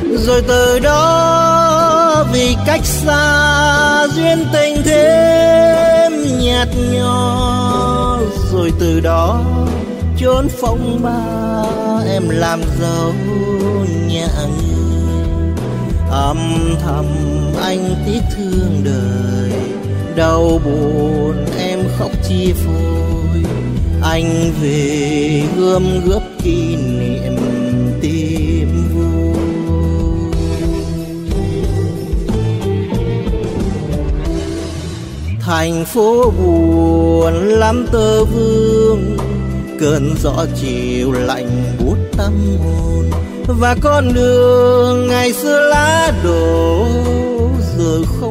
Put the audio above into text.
Rồi từ đó vì cách xa duyên tình thêm nhạt nhòa. Rồi từ đó chốn phong ba em làm dấu nhà người. Âm thầm anh tiếc thương đời, đau buồn em khóc chia phôi. Anh về gom góp kỷ niệm tim vui. Thành phố buồn lắm tơ vương, cơn gió chiều lạnh buốt tâm hồn. Và con đường ngày xưa lá đổ giờ không